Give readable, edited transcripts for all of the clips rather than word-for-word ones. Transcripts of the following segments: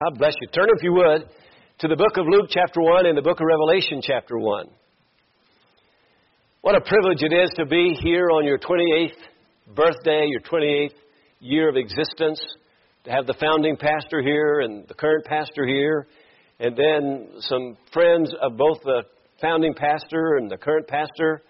God bless you. Turn, if you would, to the book of Luke chapter 1 and the book of Revelation chapter 1. What a privilege it is to be here on your 28th birthday, your 28th year of existence, to have the founding pastor here and the current pastor here, and then some friends of both the founding pastor and the current pastor.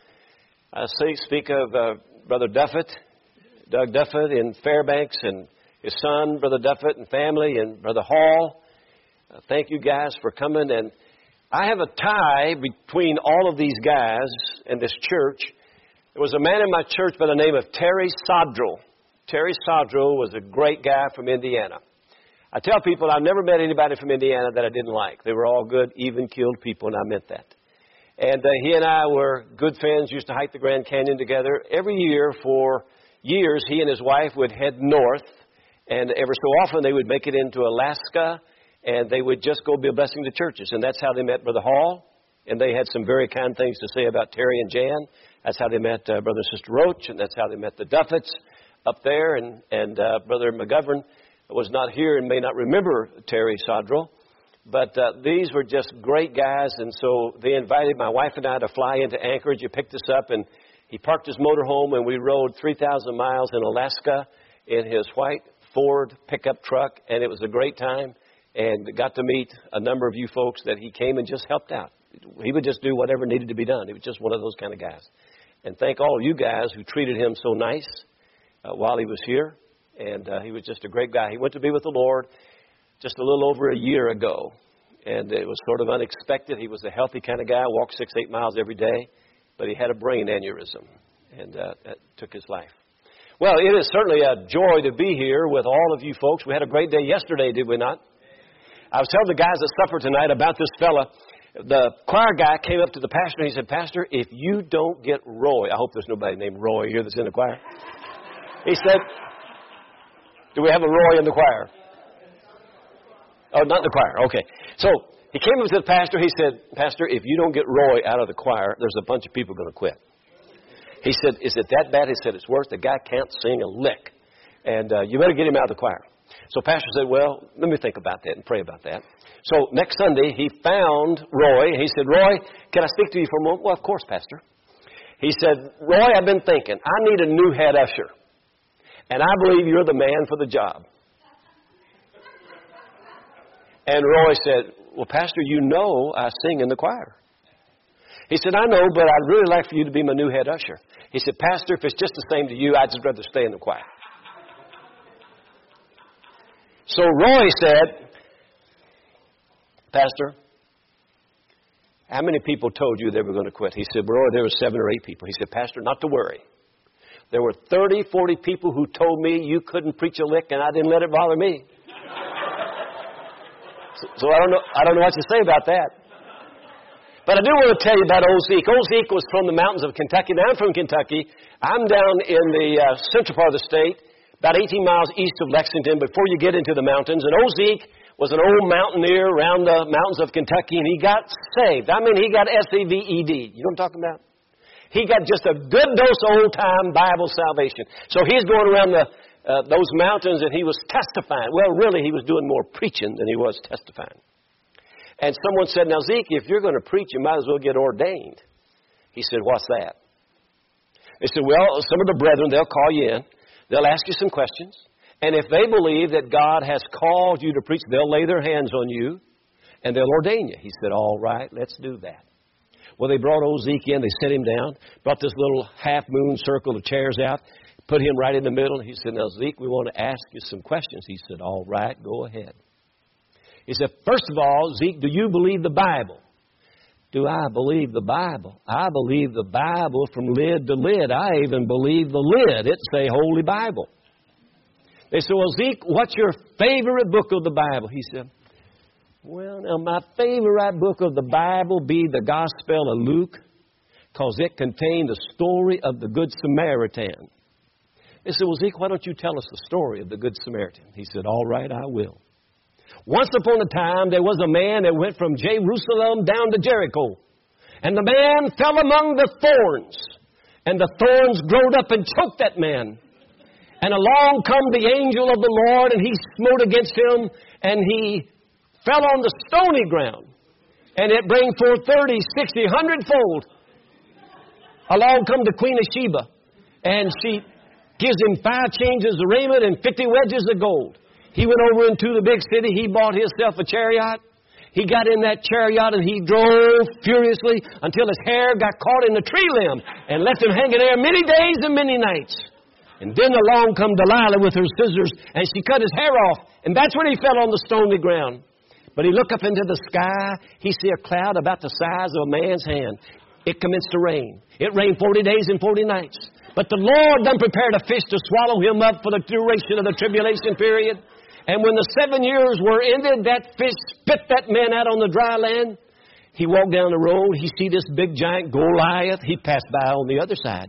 I speak of Brother Duffett, Doug Duffett in Fairbanks, and his son, Brother Duffett, and family, and Brother Hall. Thank you guys for coming. And I have a tie between all of these guys and this church. There was a man in my church by the name of Terry Sodrell. Terry Sodrell was a great guy from Indiana. I tell people I've never met anybody from Indiana that I didn't like. They were all good, even-keeled people, and I meant that. And he and I were good friends, used to hike the Grand Canyon together. Every year for years, he and his wife would head north. And every so often they would make it into Alaska, and they would just go be a blessing to churches. And that's how they met Brother Hall. And they had some very kind things to say about Terry and Jan. That's how they met Brother and Sister Roach, and that's how they met the Duffetts up there. And Brother McGovern was not here and may not remember Terry Sodrell. But these were just great guys, and so they invited my wife and I to fly into Anchorage. He picked us up, and he parked his motorhome, and we rode 3,000 miles in Alaska in his white Ford pickup truck, and it was a great time, and got to meet a number of you folks that he came and just helped out. He would just do whatever needed to be done. He was just one of those kind of guys. And thank all of you guys who treated him so nice while he was here, and he was just a great guy. He went to be with the Lord just a little over a year ago, and it was sort of unexpected. He was a healthy kind of guy, walked 6-8 miles every day, but he had a brain aneurysm, and that took his life. Well, it is certainly a joy to be here with all of you folks. We had a great day yesterday, did we not? I was telling the guys at supper tonight about this fella. The choir guy came up to the pastor and he said, "Pastor, if you don't get Roy," I hope there's nobody named Roy here that's in the choir. He said, "Do we have a Roy in the choir?" Oh, not in the choir. Okay. So he came up to the pastor. He said, "Pastor, if you don't get Roy out of the choir, there's a bunch of people going to quit." He said, "Is it that bad?" He said, "It's worse. The guy can't sing a lick. And you better get him out of the choir." So pastor said, "Well, let me think about that and pray about that." So next Sunday, he found Roy. He said, "Roy, can I speak to you for a moment?" "Well, of course, Pastor." He said, "Roy, I've been thinking. I need a new head usher. And I believe you're the man for the job." And Roy said, "Well, Pastor, you know I sing in the choir." He said, "I know, but I'd really like for you to be my new head usher." He said, "Pastor, if it's just the same to you, I'd just rather stay in the choir." So Roy said, "Pastor, how many people told you they were going to quit?" He said, "Roy, there were 7 or 8 people." He said, "Pastor, not to worry. There were 30, 40 people who told me you couldn't preach a lick, and I didn't let it bother me." So I don't know what to say about that. But I do want to tell you about Old Zeke. Old Zeke was from the mountains of Kentucky. Now, I'm from Kentucky. I'm down in the central part of the state, about 18 miles east of Lexington before you get into the mountains. And Old Zeke was an old mountaineer around the mountains of Kentucky, and he got saved. I mean, he got S-A-V-E-D. You know what I'm talking about? He got just a good dose of old-time Bible salvation. So he's going around those mountains, and he was testifying. Well, really, he was doing more preaching than he was testifying. And someone said, "Now, Zeke, if you're going to preach, you might as well get ordained." He said, "What's that?" They said, "Well, some of the brethren, they'll call you in. They'll ask you some questions. And if they believe that God has called you to preach, they'll lay their hands on you, and they'll ordain you." He said, "All right, let's do that." Well, they brought old Zeke in. They set him down, brought this little half-moon circle of chairs out, put him right in the middle. He said, "Now, Zeke, we want to ask you some questions." He said, "All right, go ahead." He said, "First of all, Zeke, do you believe the Bible?" "Do I believe the Bible? I believe the Bible from lid to lid. I even believe the lid. It's a Holy Bible." They said, "Well, Zeke, what's your favorite book of the Bible?" He said, "Well, now, my favorite book of the Bible be the Gospel of Luke, because it contained the story of the Good Samaritan." They said, "Well, Zeke, why don't you tell us the story of the Good Samaritan?" He said, "All right, I will. Once upon a time, there was a man that went from Jerusalem down to Jericho. And the man fell among the thorns. And the thorns growed up and choked that man. And along come the angel of the Lord, and he smote against him, and he fell on the stony ground, and it bring forth 30, 60, 100-fold. Along come the Queen of Sheba, and she gives him 5 changes of raiment and 50 wedges of gold. He went over into the big city. He bought himself a chariot. He got in that chariot and he drove furiously until his hair got caught in the tree limb and left him hanging there many days and many nights. And then along come Delilah with her scissors, and she cut his hair off. And that's when he fell on the stony ground. But he looked up into the sky. He see a cloud about the size of a man's hand. It commenced to rain. It rained 40 days and 40 nights. But the Lord done prepared a fish to swallow him up for the duration of the tribulation period. And when the 7 years were ended, that fish spit that man out on the dry land. He walked down the road. He see this big giant Goliath. He passed by on the other side.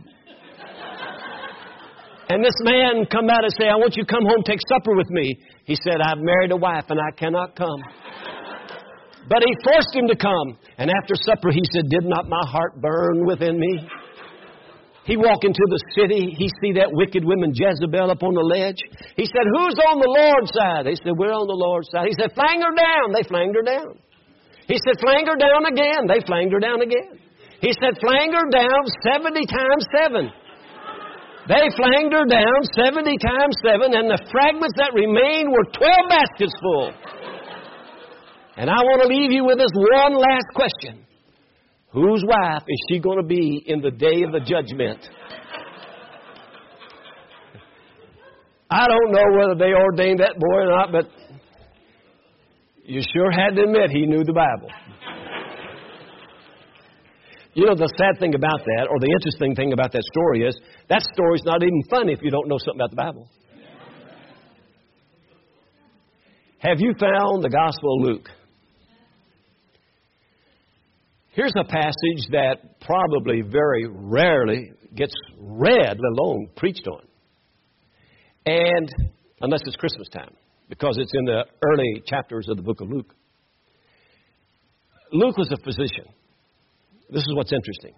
And this man come out and say, I want you to come home, take supper with me. He said, I've married a wife and I cannot come. But he forced him to come. And after supper, he said, did not my heart burn within me? He walked into the city. He see that wicked woman Jezebel up on the ledge. He said, who's on the Lord's side? They said, we're on the Lord's side. He said, flang her down. They flanged her down. He said, flang her down again. They flanged her down again. He said, flang her down 70 times 7. They flanged her down 70 times 7, and the fragments that remained were 12 baskets full. And I want to leave you with this one last question. Whose wife is she going to be in the day of the judgment? I don't know whether they ordained that boy or not, but you sure had to admit he knew the Bible. You know, the sad thing about that, or the interesting thing about that story is, that story's not even funny if you don't know something about the Bible. Have you found the Gospel of Luke? Here's a passage that probably very rarely gets read, let alone preached on. And unless it's Christmas time, because it's in the early chapters of the book of Luke. Luke was a physician. This is what's interesting.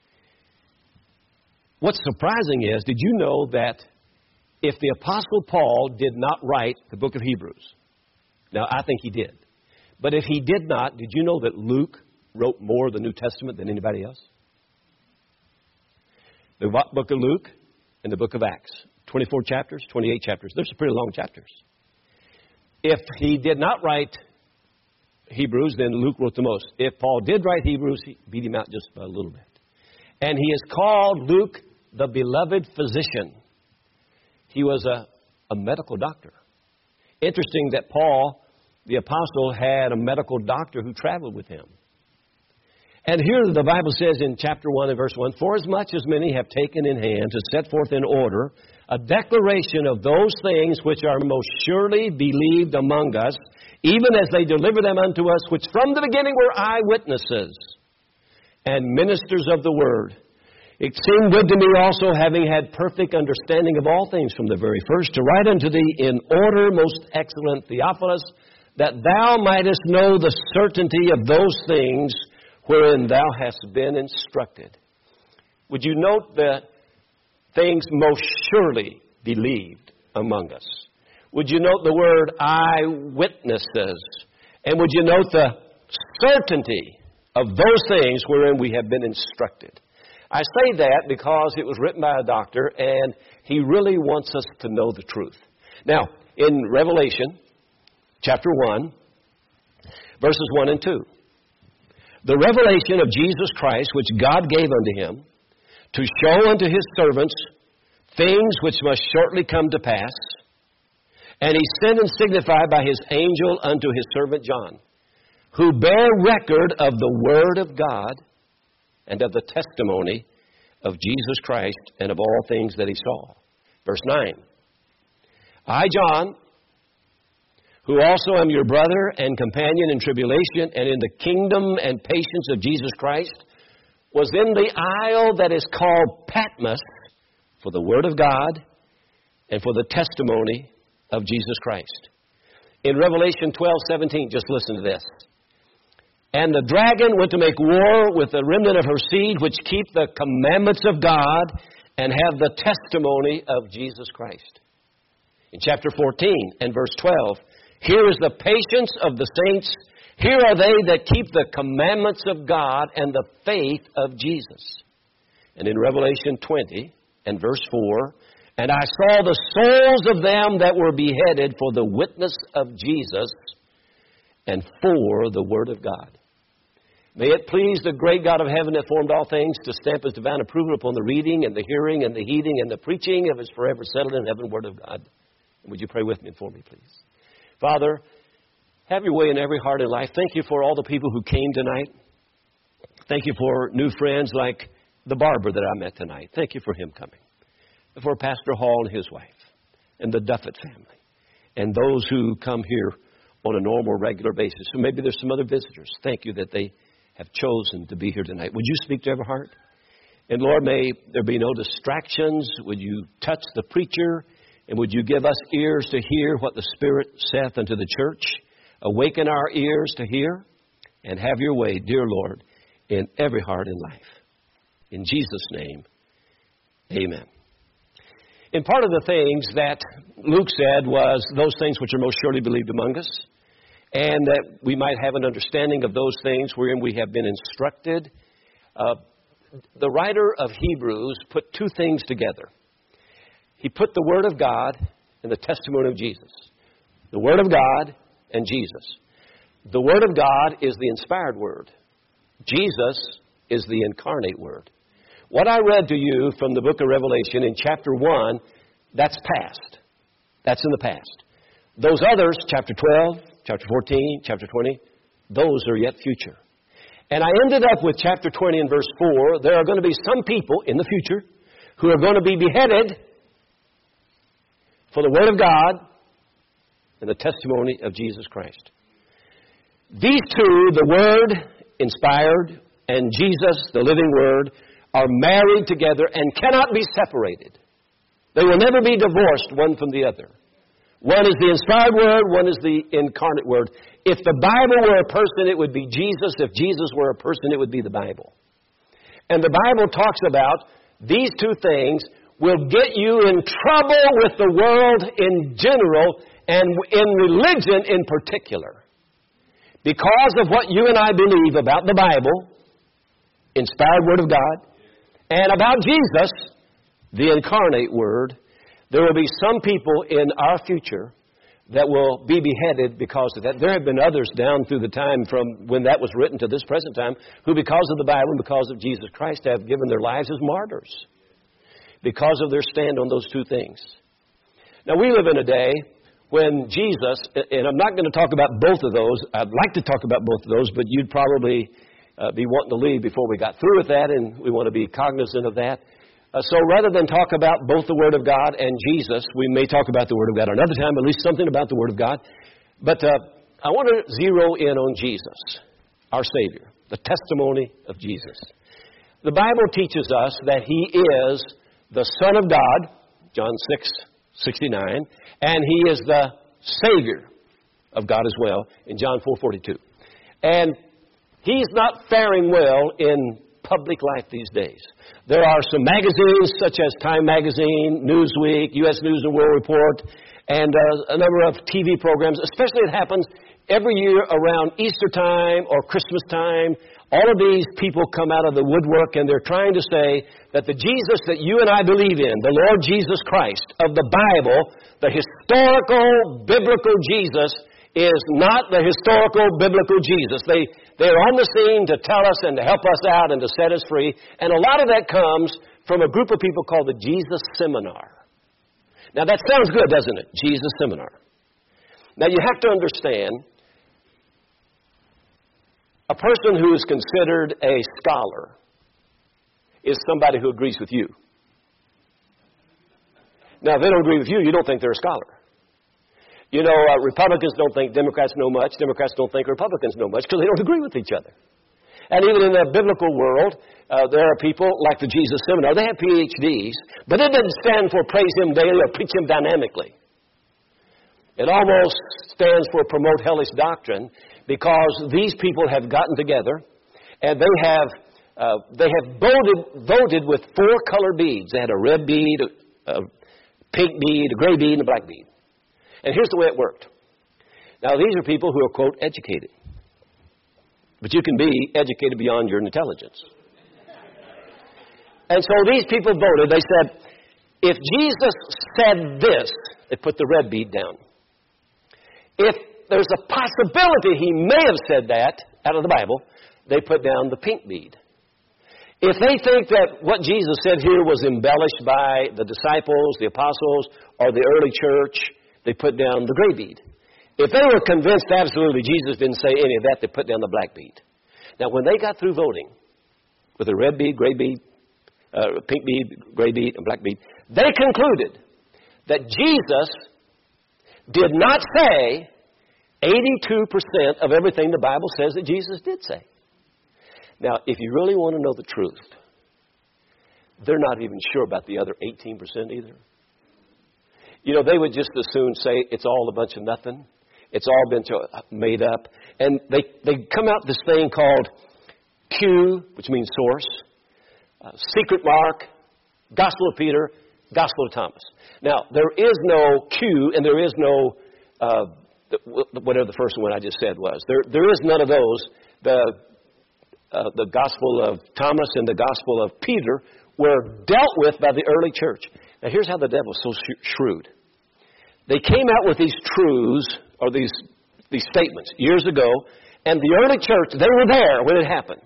What's surprising is, did you know that if the Apostle Paul did not write the book of Hebrews, now I think he did, but if he did not, did you know that Luke wrote more of the New Testament than anybody else? The book of Luke and the book of Acts, 24 chapters, 28 chapters. Those are pretty long chapters. If he did not write Hebrews, then Luke wrote the most. If Paul did write Hebrews, he beat him out just by a little bit. And he is called Luke the beloved physician. He was a medical doctor. Interesting that Paul, the apostle, had a medical doctor who traveled with him. And here the Bible says in chapter 1 and verse 1, for as much as many have taken in hand to set forth in order a declaration of those things which are most surely believed among us, even as they deliver them unto us, which from the beginning were eyewitnesses and ministers of the word. It seemed good to me also, having had perfect understanding of all things from the very first, to write unto thee in order, most excellent Theophilus, that thou mightest know the certainty of those things wherein thou hast been instructed. Would you note the things most surely believed among us? Would you note the word eyewitnesses? And would you note the certainty of those things wherein we have been instructed? I say that because it was written by a doctor, and he really wants us to know the truth. Now, in Revelation, chapter 1, verses 1 and 2, the revelation of Jesus Christ, which God gave unto him, to show unto his servants things which must shortly come to pass. And he sent and signified by his angel unto his servant John, who bare record of the word of God and of the testimony of Jesus Christ and of all things that he saw. Verse 9. I, John, who also am your brother and companion in tribulation and in the kingdom and patience of Jesus Christ, was in the isle that is called Patmos for the word of God and for the testimony of Jesus Christ. In Revelation 12:17, just listen to this. And the dragon went to make war with the remnant of her seed, which keep the commandments of God and have the testimony of Jesus Christ. In chapter 14 and verse 12, Here is the patience of the saints. Here are they that keep the commandments of God and the faith of Jesus. And in Revelation 20 and verse 4, and I saw the souls of them that were beheaded for the witness of Jesus and for the word of God. May it please the great God of heaven that formed all things to stamp His divine approval upon the reading and the hearing and the heeding and the preaching of His forever settled in heaven word of God. And would you pray with me and for me, please? Father, have your way in every heart and life. Thank you for all the people who came tonight. Thank you for new friends like the barber that I met tonight. Thank you for him coming. And for Pastor Hall and his wife and the Duffett family and those who come here on a normal, regular basis. So maybe there's some other visitors. Thank you that they have chosen to be here tonight. Would you speak to every heart? And Lord, may there be no distractions. Would you touch the preacher? And would you give us ears to hear what the Spirit saith unto the church? Awaken our ears to hear and have your way, dear Lord, in every heart and life. In Jesus' name, amen. And part of the things that Luke said was those things which are most surely believed among us, and that we might have an understanding of those things wherein we have been instructed. The writer of Hebrews put two things together. He put the Word of God and the testimony of Jesus. The Word of God and Jesus. The Word of God is the inspired Word. Jesus is the incarnate Word. What I read to you from the book of Revelation in chapter 1, that's past. That's in the past. Those others, chapter 12, chapter 14, chapter 20, those are yet future. And I ended up with chapter 20 and verse 4. There are going to be some people in the future who are going to be beheaded for the Word of God and the testimony of Jesus Christ. These two, the Word, inspired, and Jesus, the living Word, are married together and cannot be separated. They will never be divorced one from the other. One is the inspired Word, one is the incarnate Word. If the Bible were a person, it would be Jesus. If Jesus were a person, it would be the Bible. And the Bible talks about these two things will get you in trouble with the world in general and in religion in particular. Because of what you and I believe about the Bible, inspired Word of God, and about Jesus, the incarnate Word, there will be some people in our future that will be beheaded because of that. There have been others down through the time from when that was written to this present time who, because of the Bible and because of Jesus Christ, have given their lives as martyrs because of their stand on those two things. Now, we live in a day when Jesus, and I'm not going to talk about both of those. I'd like to talk about both of those, but you'd probably be wanting to leave before we got through with that, and we want to be cognizant of that. So rather than talk about both the Word of God and Jesus, we may talk about the Word of God another time, at least something about the Word of God. But I want to zero in on Jesus, our Savior, the testimony of Jesus. The Bible teaches us that He is the Son of God, John 6:69, and He is the Savior of God as well, in John 4:42. And He's not faring well in public life these days. There are some magazines such as Time Magazine, Newsweek, U.S. News and World Report, and a number of TV programs. Especially it happens every year around Easter time or Christmas time. All of these people come out of the woodwork and they're trying to say that the Jesus that you and I believe in, the Lord Jesus Christ of the Bible, the historical, biblical Jesus, is not the historical, biblical Jesus. They're on the scene to tell us and to help us out and to set us free. And a lot of that comes from a group of people called the Jesus Seminar. Now that sounds good, doesn't it? Jesus Seminar. Now you have to understand, a person who is considered a scholar is somebody who agrees with you. Now if they don't agree with you, you don't think they're a scholar. You know, Republicans don't think Democrats know much. Democrats don't think Republicans know much because they don't agree with each other. And even in the biblical world, there are people like the Jesus Seminar. They have PhDs, but it doesn't stand for praise Him daily or preach Him dynamically. It almost stands for promote hellish doctrine because these people have gotten together and they have voted with 4 color beads. They had a red bead, a pink bead, a gray bead, and a black bead. And here's the way it worked. Now, these are people who are, quote, educated. But you can be educated beyond your intelligence. And so these people voted. They said, if Jesus said this, they put the red bead down. If there's a possibility he may have said that out of the Bible, they put down the pink bead. If they think that what Jesus said here was embellished by the disciples, the apostles, or the early church, they put down the gray bead. If they were convinced absolutely Jesus didn't say any of that, they put down the black bead. Now, when they got through voting with the red bead, gray bead, pink bead, gray bead, and black bead, they concluded that Jesus did not say 82% of everything the Bible says that Jesus did say. Now, if you really want to know the truth, they're not even sure about the other 18% either. You know, they would just as soon say it's all a bunch of nothing. It's all been made up. And they come out with this thing called Q, which means source, secret mark, Gospel of Peter, Gospel of Thomas. Now, there is no Q and there is no, whatever the first one I just said was. There is none of those. The Gospel of Thomas and the Gospel of Peter were dealt with by the early church. Now, here's how the devil's so shrewd. They came out with these truths, or these statements, years ago, and the early church, they were there when it happened.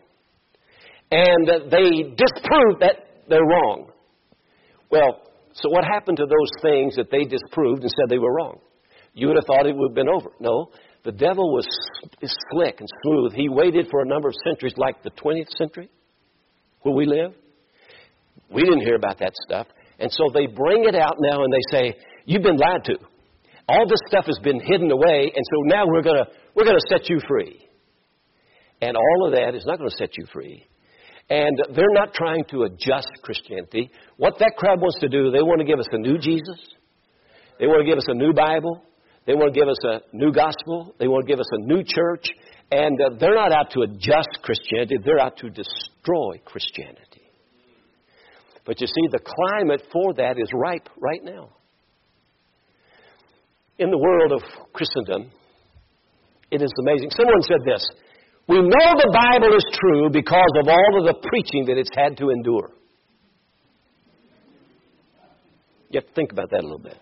And they disproved that they're wrong. Well, so what happened to those things that they disproved and said they were wrong? You would have thought it would have been over. No, the devil is slick and smooth. He waited for a number of centuries, like the 20th century, where we live. We didn't hear about that stuff. And so they bring it out now and they say, you've been lied to. All this stuff has been hidden away, and so now we're going to set you free. And all of that is not going to set you free. And they're not trying to adjust Christianity. What that crowd wants to do, they want to give us a new Jesus. They want to give us a new Bible. They want to give us a new gospel. They want to give us a new church. And they're not out to adjust Christianity. They're out to destroy Christianity. But you see, the climate for that is ripe right now. In the world of Christendom, it is amazing. Someone said this, we know the Bible is true because of all of the preaching that it's had to endure. You have to think about that a little bit.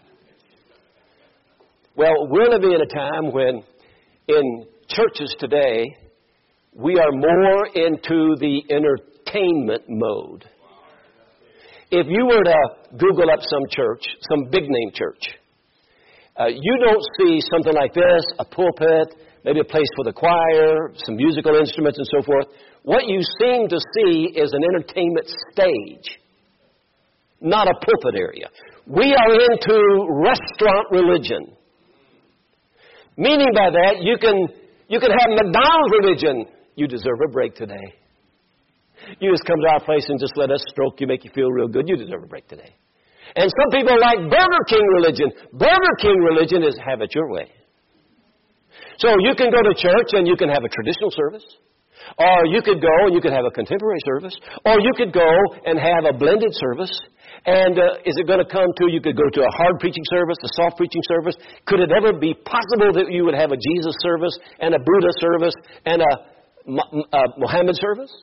Well, we're living in a time when in churches today, we are more into the entertainment mode. If you were to Google up some church, some big-name church, you don't see something like this, a pulpit, maybe a place for the choir, some musical instruments and so forth. What you seem to see is an entertainment stage, not a pulpit area. We are into restaurant religion. Meaning by that, you can have McDonald's religion. You deserve a break today. You just come to our place and just let us stroke you, make you feel real good. You deserve a break today. And some people like Burger King religion. Burger King religion is have it your way. So you can go to church and you can have a traditional service. Or you could go and you could have a contemporary service. Or you could go and have a blended service. And is it going to come to, you could go to a hard preaching service, a soft preaching service. Could it ever be possible that you would have a Jesus service and a Buddha service and a Muhammad service?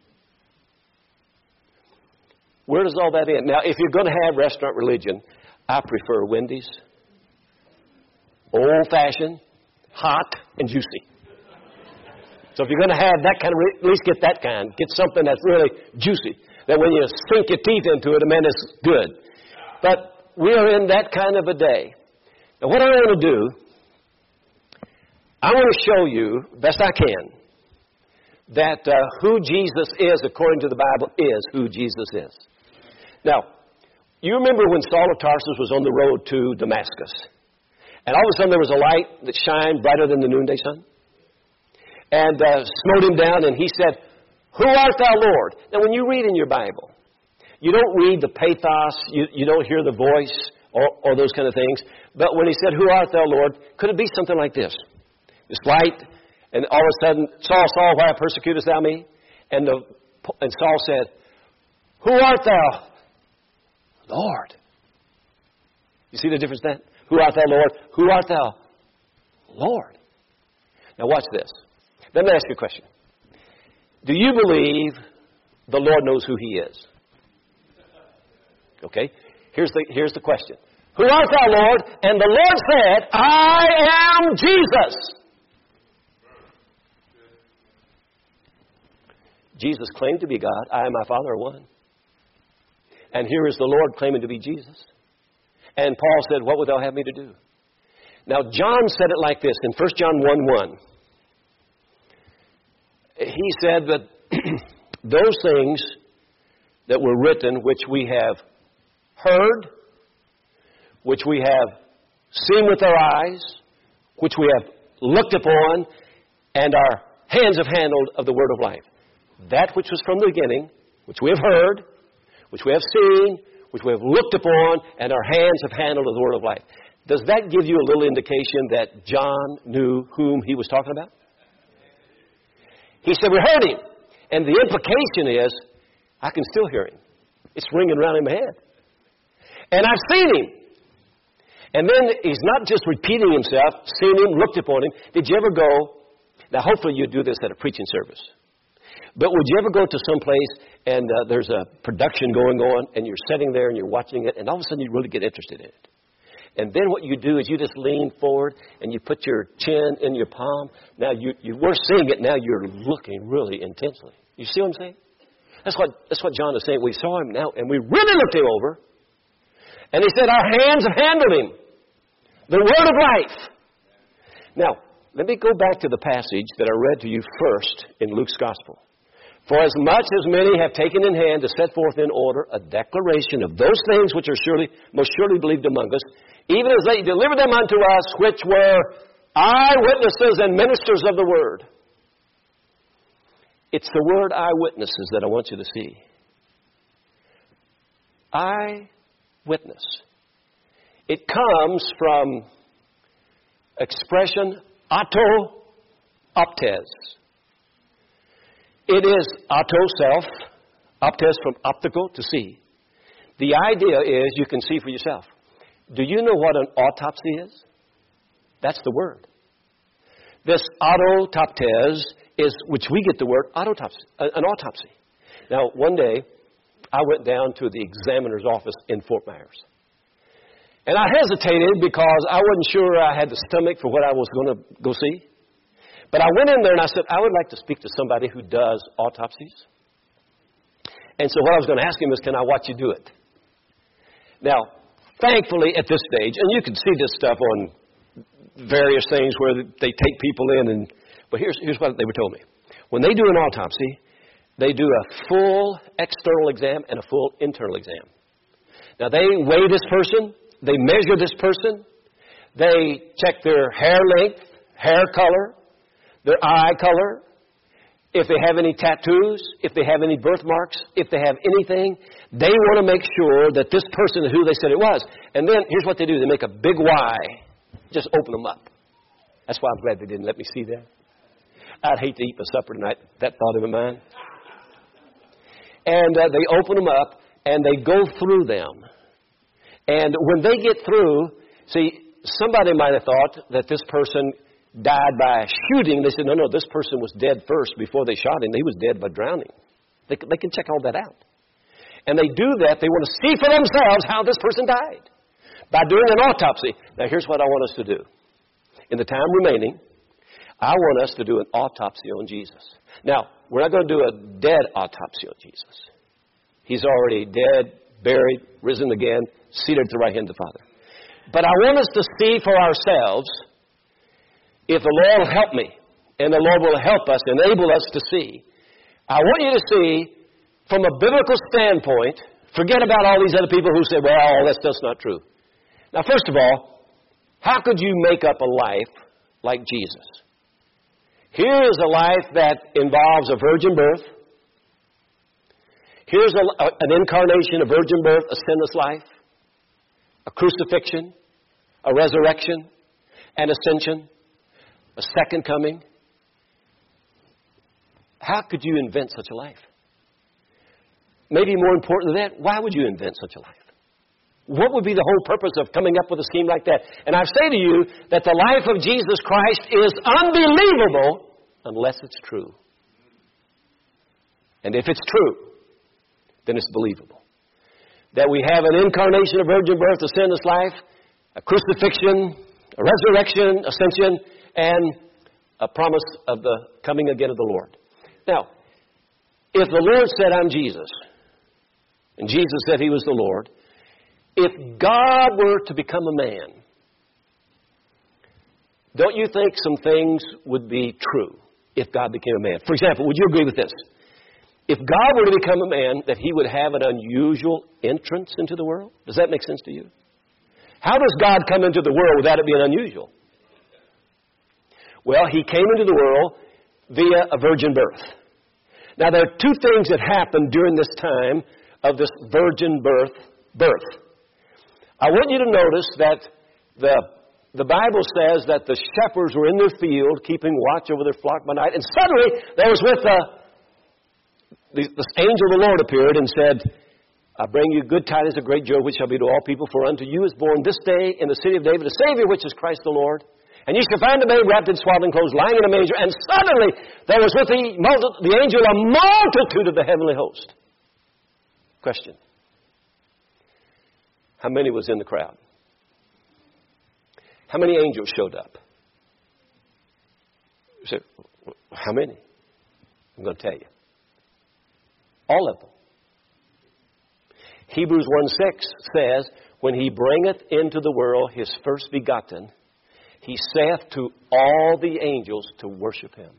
Where does all that end? Now, if you're going to have restaurant religion, I prefer Wendy's. Old-fashioned, hot, and juicy. So if you're going to have that kind of, at least get that kind. Get something that's really juicy. That when you sink your teeth into it, man, it's good. But we are in that kind of a day. Now, what I want to do, I want to show you, best I can, that who Jesus is, according to the Bible, is who Jesus is. Now, you remember when Saul of Tarsus was on the road to Damascus, and all of a sudden there was a light that shined brighter than the noonday sun, and smote him down, and he said, "Who art thou, Lord?" Now, when you read in your Bible, you don't read the pathos, you don't hear the voice, or those kind of things. But when he said, "Who art thou, Lord?" could it be something like this? This light, and all of a sudden, Saul, Saul, why persecutest thou me? And Saul said, "Who art thou, Lord?" You see the difference then? Who art thou, Lord? Who art thou, Lord. Now watch this. Let me ask you a question. Do you believe the Lord knows who He is? Okay. Here's the question. Who art thou, Lord? And the Lord said, I am Jesus. Jesus claimed to be God. I and my Father are one. And here is the Lord claiming to be Jesus. And Paul said, what would thou have me to do? Now, John said it like this in 1 John 1:1. He said that those things that were written, which we have heard, which we have seen with our eyes, which we have looked upon, and our hands have handled of the word of life. That which was from the beginning, which we have heard, which we have seen, which we have looked upon, and our hands have handled of the word of life. Does that give you a little indication that John knew whom he was talking about? He said, we heard him. And the implication is, I can still hear him. It's ringing around in my head. And I've seen him. And then he's not just repeating himself, seen him, looked upon him. Did you ever go, now hopefully you do this at a preaching service. But would you ever go to some place and there's a production going on and you're sitting there and you're watching it and all of a sudden you really get interested in it. And then what you do is you just lean forward and you put your chin in your palm. Now you were seeing it, now you're looking really intensely. You see what I'm saying? That's what John is saying. We saw him now and we really looked him over. And he said, our hands have handled him. The word of life. Now, let me go back to the passage that I read to you first in Luke's Gospel. For as much as many have taken in hand to set forth in order a declaration of those things which are most surely believed among us, even as they delivered them unto us, which were eyewitnesses and ministers of the word. It's the word eyewitnesses that I want you to see. Eyewitness. It comes from expression auto optes. It is auto, self, optes from optical, to see. The idea is you can see for yourself. Do you know what an autopsy is? That's the word. This autoptes is, which we get the word autopsy, an autopsy. Now, one day, I went down to the examiner's office in Fort Myers. And I hesitated because I wasn't sure I had the stomach for what I was going to go see. But I went in there and I said, I would like to speak to somebody who does autopsies. And so what I was going to ask him is, can I watch you do it? Now, thankfully at this stage, and you can see this stuff on various things where they take people in, but here's what they were telling me. When they do an autopsy, they do a full external exam and a full internal exam. Now, they weigh this person. They measure this person. They check their hair length, hair color, their eye color, if they have any tattoos, if they have any birthmarks, if they have anything. They want to make sure that this person is who they said it was. And then, here's what they do. They make a big Y. Just open them up. That's why I'm glad they didn't let me see that. I'd hate to eat my supper tonight, that thought in my mind. And they open them up, and they go through them. And when they get through, see, somebody might have thought that this person died by shooting. They said, no, this person was dead first before they shot him. He was dead by drowning. They can check all that out. And they do that. They want to see for themselves how this person died by doing an autopsy. Now, here's what I want us to do. In the time remaining, I want us to do an autopsy on Jesus. Now, we're not going to do a dead autopsy on Jesus. He's already dead, buried, risen again, seated at the right hand of the Father. But I want us to see for ourselves, if the Lord will help me, and the Lord will help us, enable us to see. I want you to see, from a biblical standpoint, forget about all these other people who say, well, that's just not true. Now, first of all, how could you make up a life like Jesus? Here is a life that involves a virgin birth. Here's an incarnation, a virgin birth, a sinless life, a crucifixion, a resurrection, an ascension, a second coming. How could you invent such a life? Maybe more important than that, why would you invent such a life? What would be the whole purpose of coming up with a scheme like that? And I say to you that the life of Jesus Christ is unbelievable unless it's true. And if it's true, then it's believable. That we have an incarnation, a virgin birth, a sinless life, a crucifixion, a resurrection, ascension, and a promise of the coming again of the Lord. Now, if the Lord said, I'm Jesus, and Jesus said He was the Lord, if God were to become a man, don't you think some things would be true if God became a man? For example, would you agree with this? If God were to become a man, that He would have an unusual entrance into the world? Does that make sense to you? How does God come into the world without it being unusual? Well, He came into the world via a virgin birth. Now, there are two things that happened during this time of this virgin birth. I want you to notice that the Bible says that the shepherds were in their field keeping watch over their flock by night, and suddenly there was with this angel of the Lord appeared and said, I bring you good tidings of great joy, which shall be to all people, for unto you is born this day in the city of David a Savior, which is Christ the Lord. And you shall find the babe wrapped in swaddling clothes, lying in a manger. And suddenly there was with the angel a multitude of the heavenly host. Question. How many was in the crowd? How many angels showed up? You say, how many? I'm going to tell you. All of them. Hebrews 1:6 says, when He bringeth into the world His first begotten, He saith to all the angels to worship Him.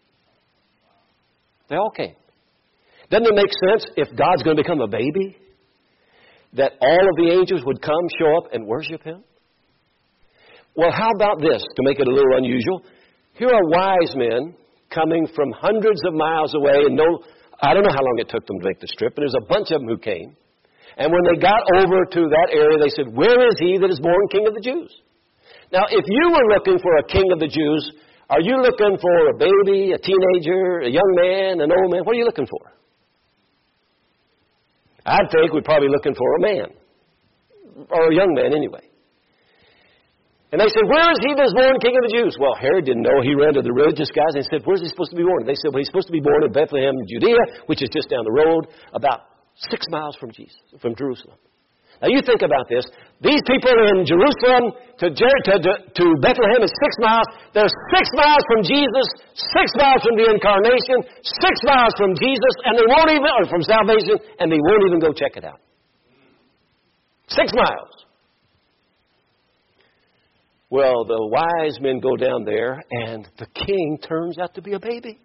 They all came. Doesn't it make sense if God's going to become a baby, that all of the angels would come, show up, and worship Him? Well, how about this, to make it a little unusual? Here are wise men coming from hundreds of miles away, and I don't know how long it took them to make this trip, but there's a bunch of them who came. And when they got over to that area, they said, where is He that is born King of the Jews? Now, if you were looking for a king of the Jews, are you looking for a baby, a teenager, a young man, an old man? What are you looking for? I'd think we're probably looking for a man. Or a young man, anyway. And they said, where is He that is born King of the Jews? Well, Herod didn't know. He ran to the religious guys and said, where's He supposed to be born? They said, well, He's supposed to be born in Bethlehem, Judea, which is just down the road, about 6 miles from Jerusalem. Now, you think about this. These people in Jerusalem to Bethlehem is 6 miles. They're 6 miles from Jesus, 6 miles from the incarnation, 6 miles from Jesus, and they won't even, or from salvation, and they won't even go check it out. 6 miles. Well, the wise men go down there, and the king turns out to be a baby.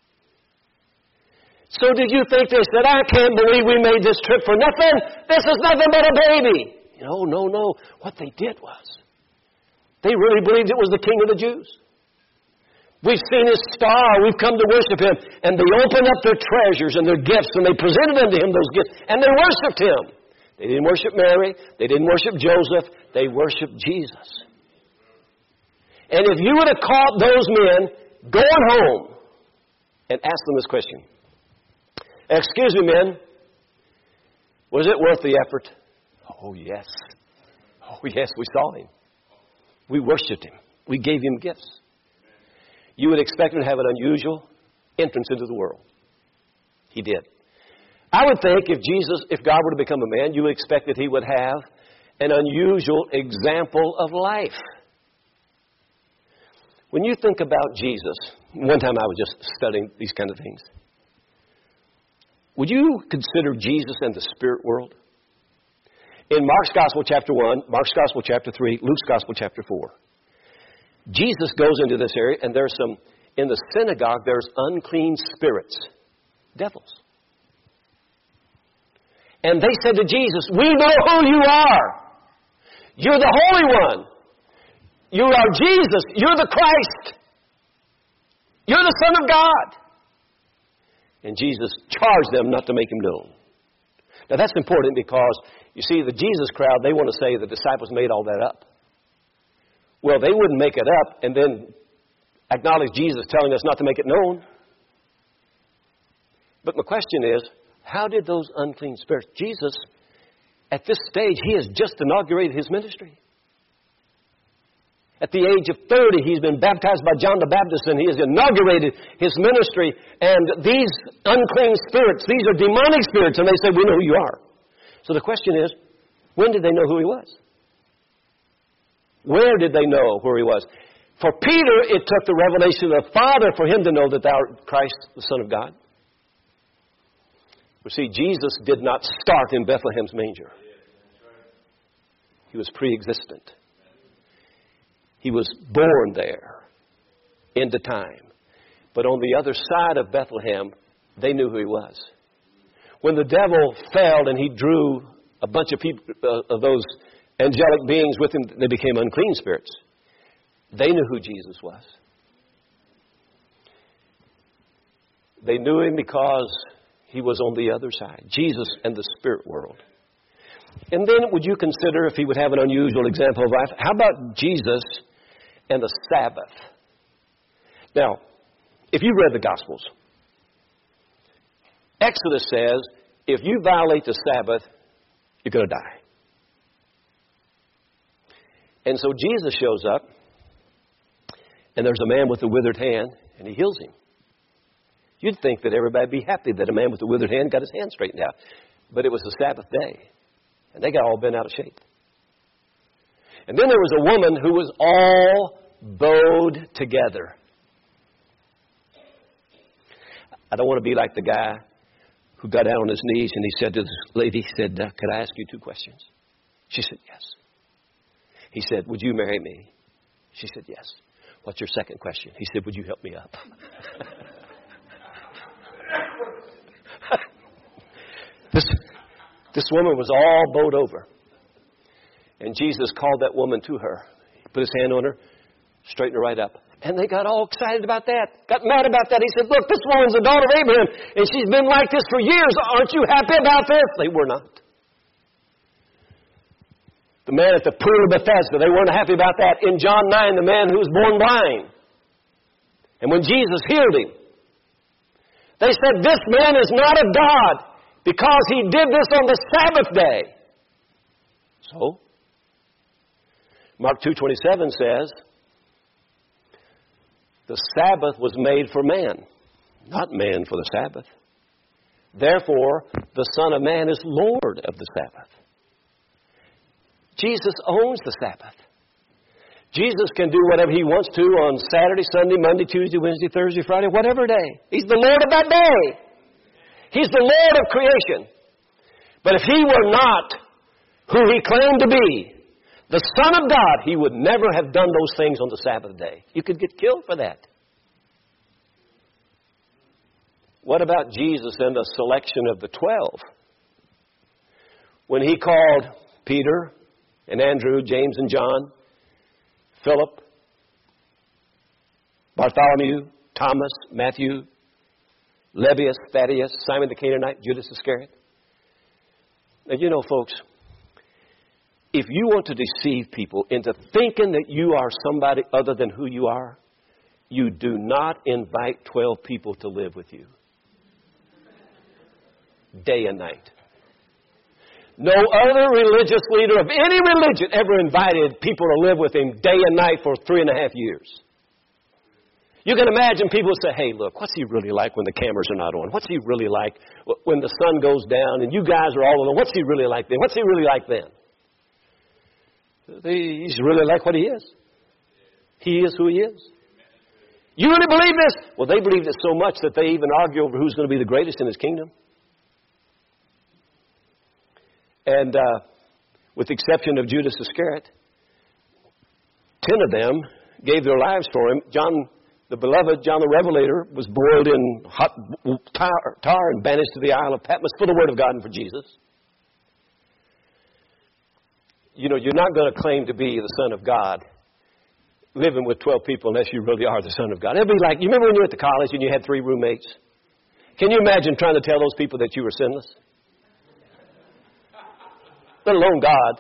So did you think they said, I can't believe we made this trip for nothing. This is nothing but a baby. No. What they did was, they really believed it was the King of the Jews. We've seen His star. We've come to worship Him. And they opened up their treasures and their gifts, and they presented unto Him those gifts, and they worshiped Him. They didn't worship Mary. They didn't worship Joseph. They worshiped Jesus. And if you would have caught those men going home and asked them this question, excuse me, men, was it worth the effort? Oh, yes. Oh, yes, we saw Him. We worshiped Him. We gave Him gifts. You would expect Him to have an unusual entrance into the world. He did. I would think if God were to become a man, you would expect that He would have an unusual example of life. When you think about Jesus, one time I was just studying these kind of things. Would you consider Jesus in the spirit world? In Mark's Gospel, chapter 1, Mark's Gospel, chapter 3, Luke's Gospel, chapter 4. Jesus goes into this area, and in the synagogue, there's unclean spirits, devils. And they said to Jesus, we know who you are. You're the Holy One. You are Jesus. You're the Christ. You're the Son of God. And Jesus charged them not to make Him known. Now that's important because, you see, the Jesus crowd, they want to say the disciples made all that up. Well, they wouldn't make it up and then acknowledge Jesus telling us not to make it known. But my question is, how did those unclean spirits, Jesus At this stage, he has just inaugurated his ministry. At the age of 30, he's been baptized by John the Baptist, and he has inaugurated his ministry. And these unclean spirits, these are demonic spirits, and they say, we know who you are. So the question is, when did they know who he was? Where did they know who he was? For Peter, it took the revelation of the Father for him to know that thou art Christ, the Son of God. You see, Jesus did not start in Bethlehem's manger. He was pre-existent. He was born there into time. But on the other side of Bethlehem, they knew who he was. When the devil fell and he drew a bunch of people, of those angelic beings with him, they became unclean spirits. They knew who Jesus was. They knew him because he was on the other side. Jesus and the spirit world. And then would you consider, if he would have an unusual example of life, how about Jesus and the Sabbath? Now, if you read the Gospels, Exodus says, if you violate the Sabbath, you're going to die. And so Jesus shows up, and there's a man with a withered hand, and he heals him. You'd think that everybody would be happy that a man with a withered hand got his hand straightened out. But it was the Sabbath day, and they got all bent out of shape. And then there was a woman who was all bowed together. I don't want to be like the guy who got down on his knees and he said to this lady, he said, could I ask you 2 questions? She said, yes. He said, would you marry me? She said, yes. What's your second question? He said, would you help me up? This woman was all bowed over. And Jesus called that woman to her. He put his hand on her, straightened her right up. And they got all excited about that, got mad about that. He said, look, this woman's the daughter of Abraham, and she's been like this for years. Aren't you happy about this? They were not. The man at the pool of Bethesda, they weren't happy about that. In John 9, the man who was born blind. And when Jesus healed him, they said, this man is not of God because he did this on the Sabbath day. So, Mark 2:27 says, the Sabbath was made for man, not man for the Sabbath. Therefore, the Son of Man is Lord of the Sabbath. Jesus owns the Sabbath. Jesus can do whatever he wants to on Saturday, Sunday, Monday, Tuesday, Wednesday, Thursday, Friday, whatever day. He's the Lord of that day. He's the Lord of creation. But if he were not who he claimed to be, the Son of God, he would never have done those things on the Sabbath day. You could get killed for that. What about Jesus and the selection of the 12? When he called Peter and Andrew, James and John, Philip, Bartholomew, Thomas, Matthew, Lebbaeus, Thaddeus, Simon the Canaanite, Judas Iscariot. Now, you know, folks, if you want to deceive people into thinking that you are somebody other than who you are, you do not invite 12 people to live with you. Day and night. No other religious leader of any religion ever invited people to live with him day and night for 3.5 years. You can imagine people say, hey, look, what's he really like when the cameras are not on? What's he really like when the sun goes down and you guys are all alone? What's he really like then? What's he really like then? He's really like what he is. He is who he is. You really believe this? Well, they believed it so much that they even argue over who's going to be the greatest in his kingdom. And with the exception of Judas Iscariot, 10 of them gave their lives for him. John, the beloved, John the Revelator, was boiled in hot tar and banished to the Isle of Patmos for the Word of God and for Jesus. You know, you're not going to claim to be the Son of God living with 12 people unless you really are the Son of God. It'd be like, you remember when you were at the college and you had 3 roommates? Can you imagine trying to tell those people that you were sinless? Let alone God.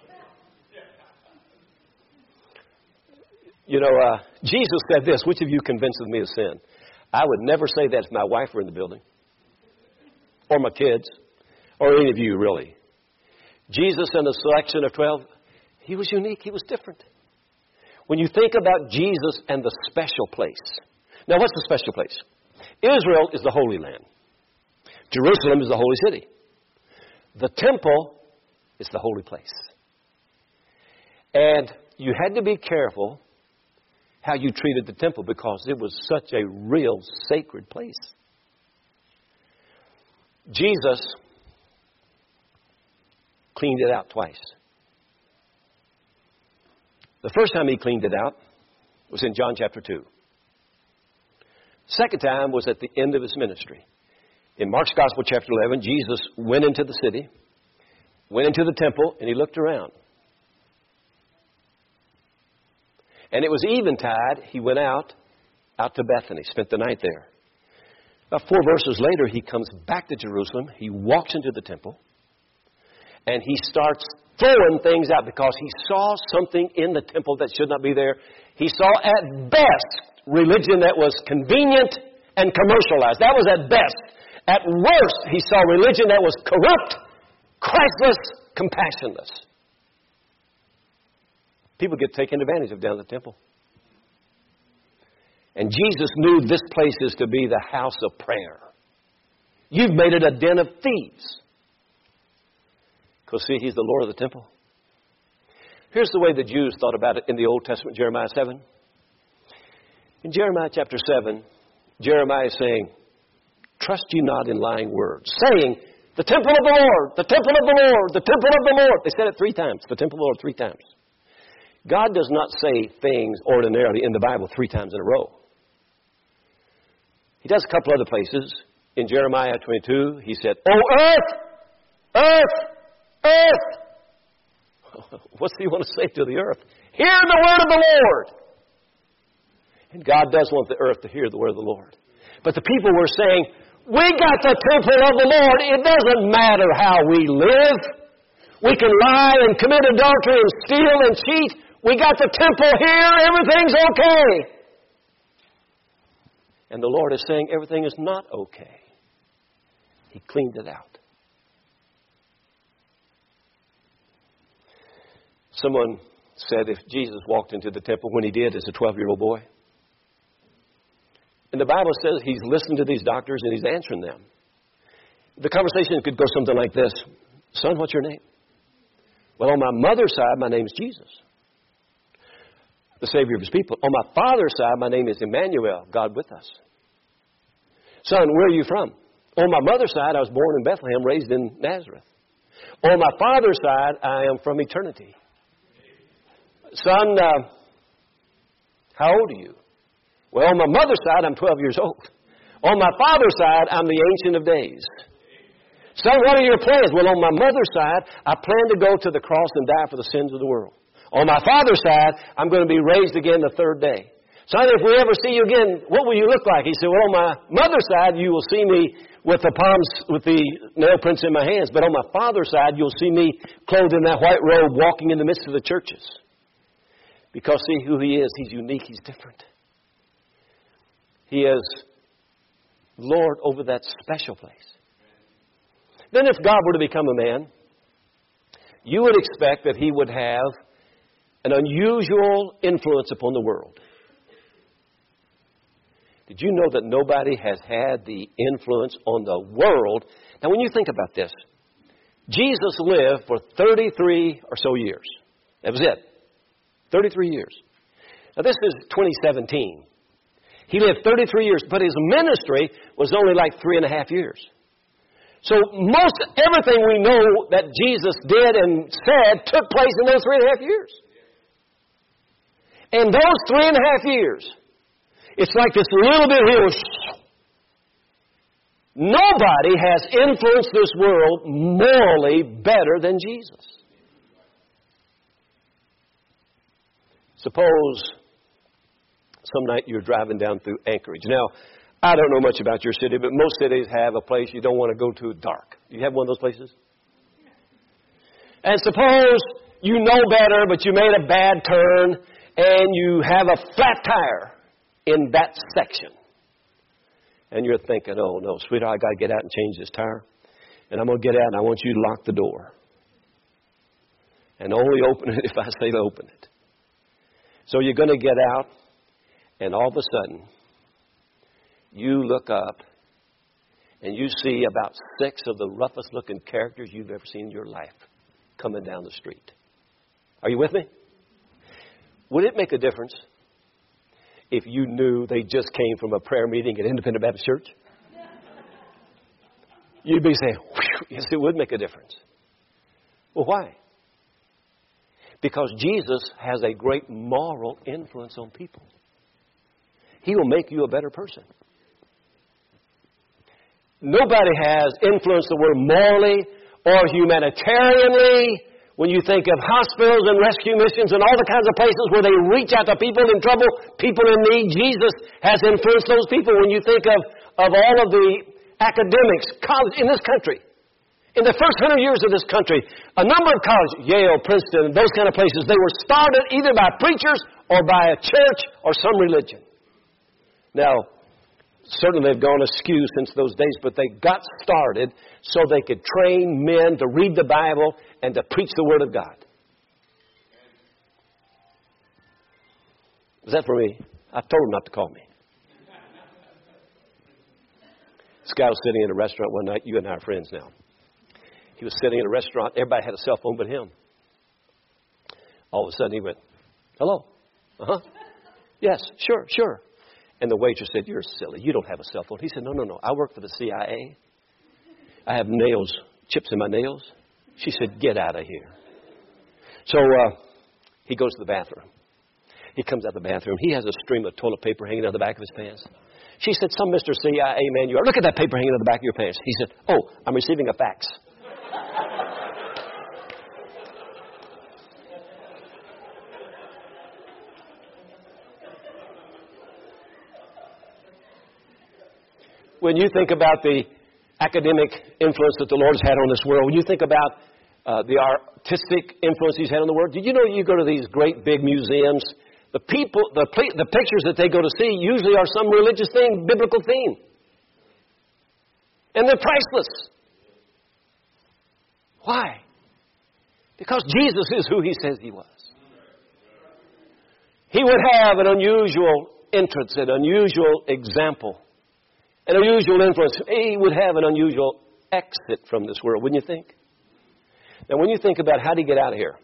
You know, Jesus said this, which of you convinces me of sin? I would never say that if my wife were in the building, or my kids, or any of you really. Jesus and the selection of 12, he was unique. He was different. When you think about Jesus and the special place. Now, what's the special place? Israel is the Holy Land. Jerusalem is the holy city. The temple is the holy place. And you had to be careful how you treated the temple because it was such a real sacred place. Jesus cleaned it out twice. The first time he cleaned it out was in John chapter 2. Second time was at the end of his ministry. In Mark's Gospel chapter 11, Jesus went into the city, went into the temple, and he looked around. And it was eventide. He went out to Bethany, spent the night there. About 4 verses later, he comes back to Jerusalem. He walks into the temple. And he starts throwing things out because he saw something in the temple that should not be there. He saw at best religion that was convenient and commercialized. That was at best. At worst, he saw religion that was corrupt, Christless, compassionless. People get taken advantage of down at the temple. And Jesus knew this place is to be the house of prayer. You've made it a den of thieves. Because, see, he's the Lord of the temple. Here's the way the Jews thought about it in the Old Testament, Jeremiah 7. In Jeremiah chapter 7, Jeremiah is saying, trust you not in lying words, saying, the temple of the Lord, the temple of the Lord, the temple of the Lord. They said it 3 times, the temple of the Lord 3 times. God does not say things ordinarily in the Bible 3 times in a row. He does a couple other places. In Jeremiah 22, he said, "O earth, earth, earth." What's he want to say to the earth? Hear the word of the Lord. And God does want the earth to hear the word of the Lord. But the people were saying, we got the temple of the Lord. It doesn't matter how we live. We can lie and commit adultery and steal and cheat. We got the temple here. Everything's okay. And the Lord is saying everything is not okay. He cleaned it out. Someone said if Jesus walked into the temple when he did as a 12-year-old boy, and the Bible says he's listening to these doctors and he's answering them. The conversation could go something like this. Son, what's your name? Well, on my mother's side, my name is Jesus, the Savior of his people. On my father's side, my name is Emmanuel, God with us. Son, where are you from? On my mother's side, I was born in Bethlehem, raised in Nazareth. On my father's side, I am from eternity. Son, how old are you? Well, on my mother's side, I'm 12 years old. On my father's side, I'm the Ancient of Days. Son, what are your plans? Well, on my mother's side, I plan to go to the cross and die for the sins of the world. On my father's side, I'm going to be raised again the 3rd day. Son, if we ever see you again, what will you look like? He said, well, on my mother's side, you will see me with the nail prints in my hands. But on my father's side, you'll see me clothed in that white robe walking in the midst of the churches. Because see who he is. He's unique. He's different. He is Lord over that special place. Then if God were to become a man, you would expect that he would have an unusual influence upon the world. Did you know that nobody has had the influence on the world? Now, when you think about this, Jesus lived for 33 or so years. That was it. 33 years. Now, this is 2017. He lived 33 years, but his ministry was only like 3.5 years. So most everything we know that Jesus did and said took place in those 3.5 years. And those 3.5 years, it's like this little bit here. Nobody has influenced this world morally better than Jesus. Suppose some night you're driving down through Anchorage. Now, I don't know much about your city, but most cities have a place you don't want to go to dark. Do you have one of those places? And suppose you know better, but you made a bad turn, and you have a flat tire in that section. And you're thinking, oh, no, sweetheart, I got to get out and change this tire. And I'm going to get out, and I want you to lock the door. And only open it if I say to open it. So you're going to get out, and all of a sudden, you look up, and you see about 6 of the roughest looking characters you've ever seen in your life coming down the street. Are you with me? Would it make a difference if you knew they just came from a prayer meeting at Independent Baptist Church? You'd be saying, yes, it would make a difference. Well, why? Because Jesus has a great moral influence on people. He will make you a better person. Nobody has influenced the world morally or humanitarianly. When you think of hospitals and rescue missions and all the kinds of places where they reach out to people in trouble, people in need, Jesus has influenced those people. When you think of all of the academics, college in this country, in the first 100 years of this country, a number of colleges, Yale, Princeton, those kind of places, they were started either by preachers or by a church or some religion. Now, certainly they've gone askew since those days, but they got started so they could train men to read the Bible and to preach the Word of God. Was that for me? I told him not to call me. This guy was sitting in a restaurant one night. You and I are friends now. He was sitting in a restaurant. Everybody had a cell phone but him. All of a sudden he went, hello? Uh-huh. Yes, sure. And the waitress said, you're silly. You don't have a cell phone. He said, no. I work for the CIA. I have nails, chips in my nails. She said, get out of here. So he goes to the bathroom. He comes out of the bathroom. He has a stream of toilet paper hanging out the back of his pants. She said, some Mr. CIA man you are. Look at that paper hanging out the back of your pants. He said, oh, I'm receiving a fax. When you think about the academic influence that the Lord's had on this world, when you think about the artistic influence He's had on the world, did you know you go to these great big museums, the pictures that they go to see usually are some religious theme, biblical theme. And they're priceless. Why? Because Jesus is who He says He was. He would have an unusual entrance, an unusual example, an unusual influence. He would have an unusual exit from this world, wouldn't you think? Now, when you think about how to get out of here.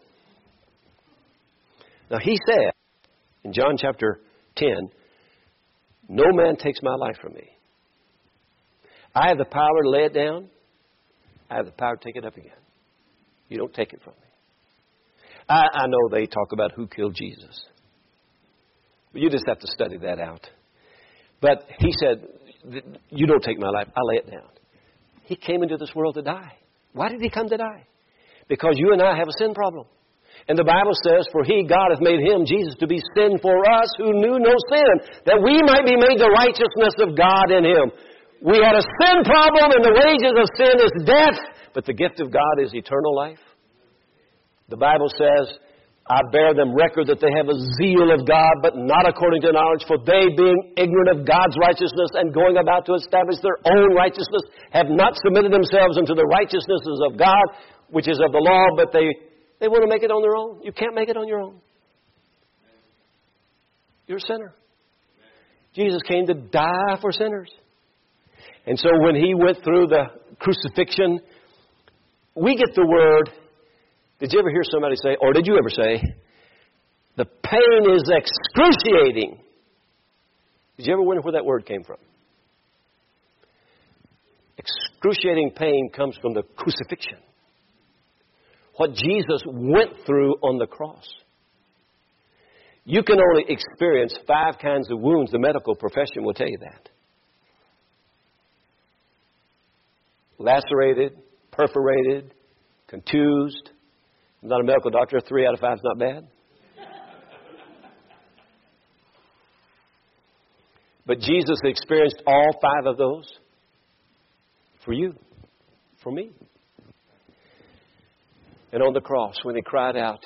Now, He said in John chapter 10, no man takes my life from me. I have the power to lay it down. I have the power to take it up again. You don't take it from me. I know they talk about who killed Jesus. But you just have to study that out. But He said, you don't take my life. I lay it down. He came into this world to die. Why did He come to die? Because you and I have a sin problem. And the Bible says, for He, God, hath made Him, Jesus, to be sin for us who knew no sin, that we might be made the righteousness of God in Him. We had a sin problem, and the wages of sin is death, but the gift of God is eternal life. The Bible says, I bear them record that they have a zeal of God, but not according to knowledge, for they, being ignorant of God's righteousness and going about to establish their own righteousness, have not submitted themselves unto the righteousnesses of God, which is of the law, but they want to make it on their own. You can't make it on your own. You're a sinner. Jesus came to die for sinners. And so when He went through the crucifixion, we get the word, did you ever hear somebody say, or did you ever say, the pain is excruciating? Did you ever wonder where that word came from? Excruciating pain comes from the crucifixion. What Jesus went through on the cross. You can only experience 5 kinds of wounds. The medical profession will tell you that. Lacerated, perforated, contused. I'm not a medical doctor. 3 out of 5 is not bad. But Jesus experienced all 5 of those for you, for me. And on the cross, when He cried out,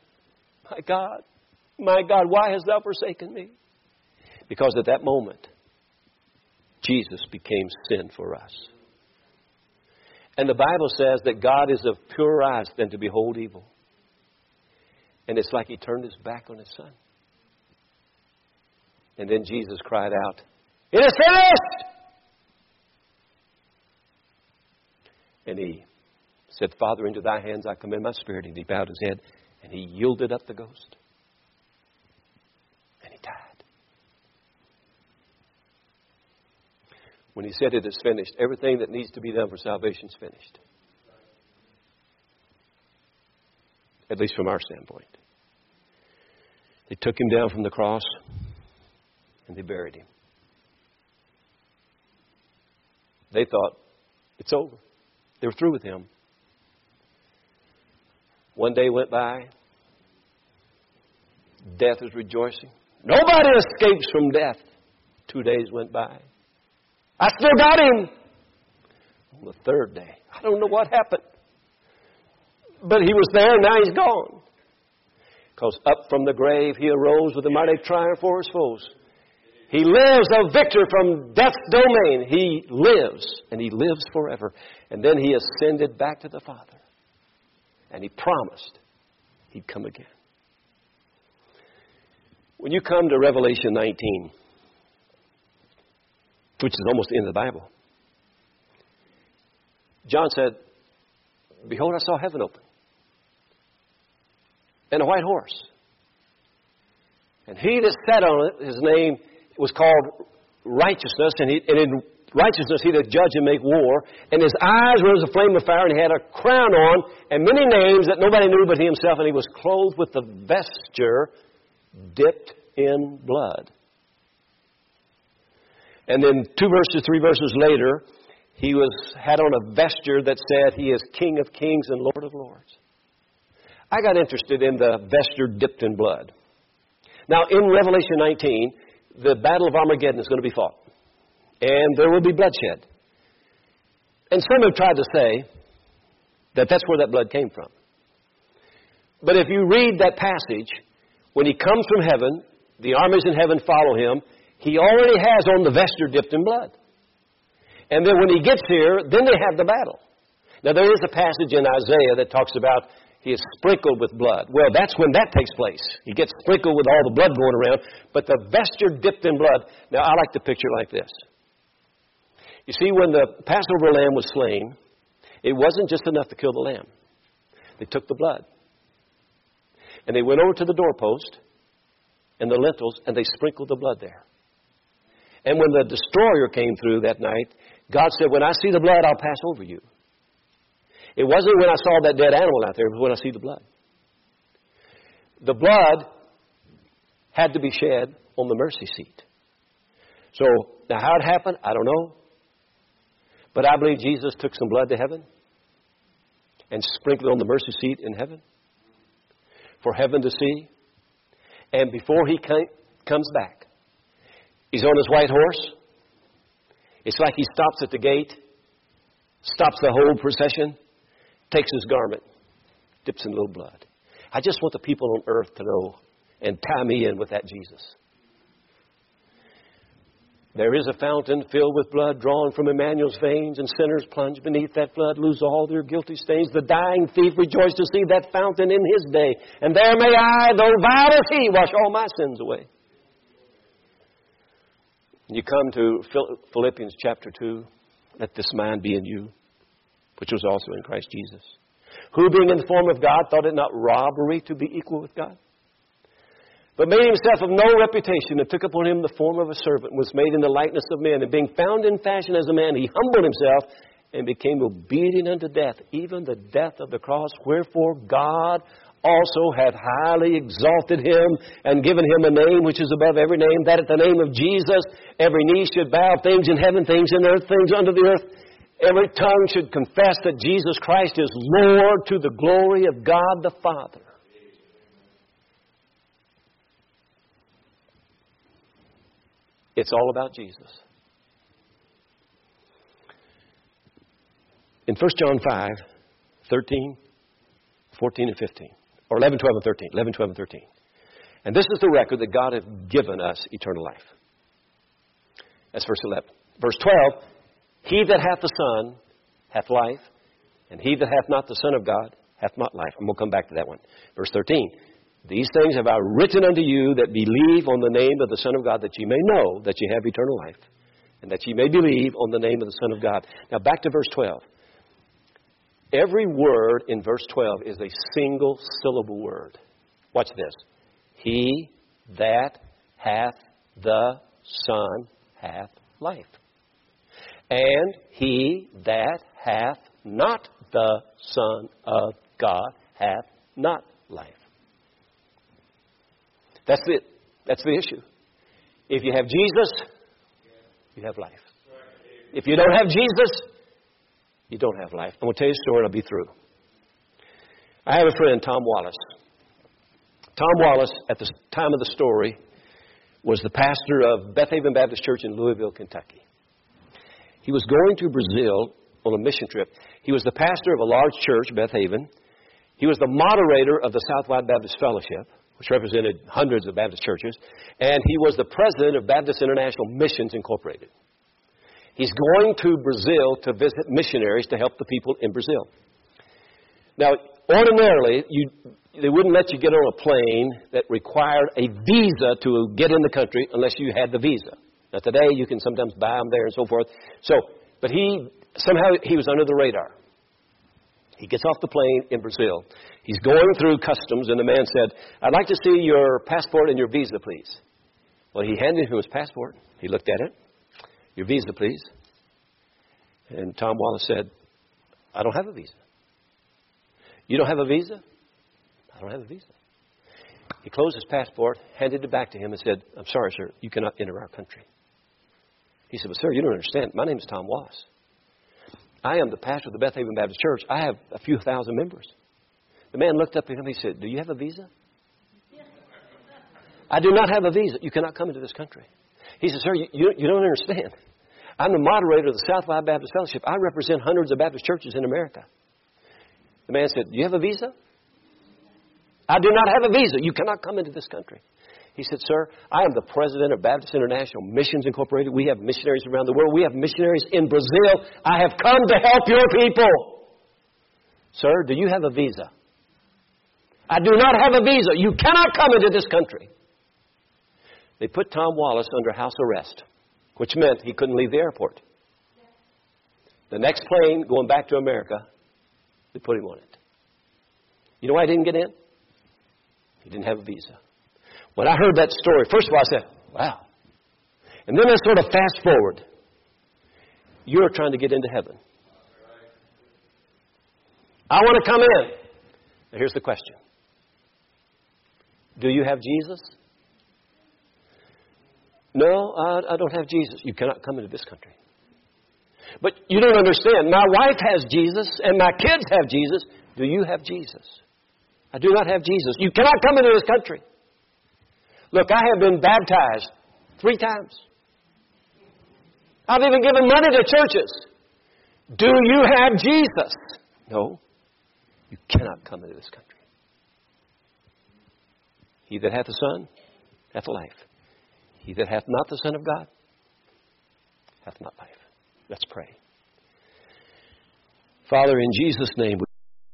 my God, why hast Thou forsaken me? Because at that moment, Jesus became sin for us. And the Bible says that God is of purer eyes than to behold evil. And it's like He turned His back on His Son. And then Jesus cried out, "It is finished!" And He said, "Father, into Thy hands I commend my spirit." And He bowed His head and He yielded up the ghost. And He died. When He said it is finished, everything that needs to be done for salvation is finished. At least from our standpoint. They took Him down from the cross and they buried Him. They thought, it's over. They were through with Him. One day went by. Death was rejoicing. Nobody escapes from death. 2 days went by. I still got Him. On the third day, I don't know what happened. But He was there, and now He's gone. Because up from the grave He arose with a mighty triumph for His foes. He lives a victor from death's domain. He lives, and He lives forever. And then He ascended back to the Father. And He promised He'd come again. When you come to Revelation 19, which is almost the end of the Bible, John said, "Behold, I saw heaven open, and a white horse. And He that sat on it, His name was called Righteousness, and in righteousness He did judge and make war. And His eyes were as a flame of fire, and He had a crown on, and many names that nobody knew but He Himself. And He was clothed with the vesture dipped in blood." And then 3 verses later, He had on a vesture that said, "He is King of kings and Lord of lords." I got interested in the vesture dipped in blood. Now, in Revelation 19, the Battle of Armageddon is going to be fought. And there will be bloodshed. And some have tried to say that that's where that blood came from. But if you read that passage, when He comes from heaven, the armies in heaven follow Him, He already has on the vesture dipped in blood. And then when He gets here, then they have the battle. Now, there is a passage in Isaiah that talks about He is sprinkled with blood. Well, that's when that takes place. He gets sprinkled with all the blood going around, but the vesture dipped in blood. Now, I like to picture it like this. You see, when the Passover lamb was slain, it wasn't just enough to kill the lamb. They took the blood, and they went over to the doorpost and the lintels, and they sprinkled the blood there. And when the destroyer came through that night, God said, "When I see the blood, I'll pass over you." It wasn't when I saw that dead animal out there, it was when I see the blood. The blood had to be shed on the mercy seat. So, now how it happened, I don't know. But I believe Jesus took some blood to heaven and sprinkled it on the mercy seat in heaven for heaven to see. And before He comes back, He's on His white horse. It's like He stops at the gate, stops the whole procession, takes His garment, dips in a little blood. I just want the people on earth to know and tie me in with that Jesus. There is a fountain filled with blood drawn from Emmanuel's veins, and sinners plunge beneath that flood, lose all their guilty stains. The dying thief rejoiced to see that fountain in his day. And there may I, though vile as he, wash all my sins away. You come to Philippians chapter 2. Let this mind be in you, which was also in Christ Jesus, who being in the form of God thought it not robbery to be equal with God, but made Himself of no reputation, and took upon Him the form of a servant, and was made in the likeness of men. And being found in fashion as a man, He humbled Himself and became obedient unto death, even the death of the cross. Wherefore God also hath highly exalted Him and given Him a name which is above every name, that at the name of Jesus every knee should bow, things in heaven, things in earth, things under the earth. Every tongue should confess that Jesus Christ is Lord, to the glory of God the Father. It's all about Jesus. In 1 John 5, 13, 14, and 15. Or 11, 12, and 13. 11, 12, and 13. And this is the record that God hath given us eternal life. That's verse 11. Verse 12. He that hath the Son hath life, and he that hath not the Son of God hath not life. And we'll come back to that one. Verse 13. These things have I written unto you that believe on the name of the Son of God, that ye may know that ye have eternal life, and that ye may believe on the name of the Son of God. Now back to verse 12. Every word in verse 12 is a single syllable word. Watch this. He that hath the Son hath life. And he that hath not the Son of God hath not life. That's it. That's the issue. If you have Jesus, you have life. If you don't have Jesus, you don't have life. I'm going to tell you a story and I'll be through. I have a friend, Tom Wallace. Tom Wallace, at the time of the story, was the pastor of Beth Haven Baptist Church in Louisville, Kentucky. He was going to Brazil on a mission trip. He was the pastor of a large church, Beth Haven. He was the moderator of the Southwide Baptist Fellowship, which represented hundreds of Baptist churches. And he was the president of Baptist International Missions Incorporated. He's going to Brazil to visit missionaries to help the people in Brazil. Now, ordinarily, they wouldn't let you get on a plane that required a visa to get in the country unless you had the visa. Now, today, you can sometimes buy them there and so forth. But he was under the radar. He gets off the plane in Brazil. He's going through customs, and the man said, "I'd like to see your passport and your visa, please." Well, he handed him his passport. He looked at it. "Your visa, please." And Tom Wallace said, "I don't have a visa." "You don't have a visa?" "I don't have a visa." He closed his passport, handed it back to him, and said, "I'm sorry, sir, you cannot enter our country." He said, "Well, sir, you don't understand. My name is Tom Wallace. I am the pastor of the Beth Haven Baptist Church. I have a few thousand members." The man looked up at him and he said, "Do you have a visa?" "I do not have a visa. You cannot come into this country." He said, "Sir, you don't understand. I'm the moderator of the Southwide Baptist Fellowship. I represent hundreds of Baptist churches in America." The man said, "Do you have a visa?" "I do not have a visa. You cannot come into this country." He said, "Sir, I am the president of Baptist International Missions Incorporated. We have missionaries around the world. We have missionaries in Brazil. I have come to help your people." "Sir, do you have a visa?" "I do not have a visa. You cannot come into this country." They put Tom Wallace under house arrest, which meant he couldn't leave the airport. The next plane going back to America, they put him on it. You know why he didn't get in? He didn't have a visa. When I heard that story, first of all, I said, wow. And then I sort of fast forward. You're trying to get into heaven. I want to come in. Now here's the question. Do you have Jesus? No, I don't have Jesus. You cannot come into this country. But you don't understand. My wife has Jesus and my kids have Jesus. Do you have Jesus? I do not have Jesus. You cannot come into this country. Look, I have been baptized 3 times. I've even given money to churches. Do you have Jesus? No. You cannot come into this country. He that hath the Son hath life. He that hath not the Son of God hath not life. Let's pray. Father, in Jesus' name,